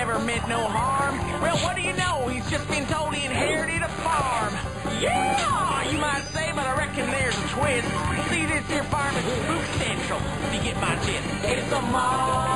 never meant no harm. Well, what do you know? He's just been told he inherited a farm. Yeah, you might say, but I reckon there's a twist. See, this here farm is spook central, if you get my gist. It's a mall.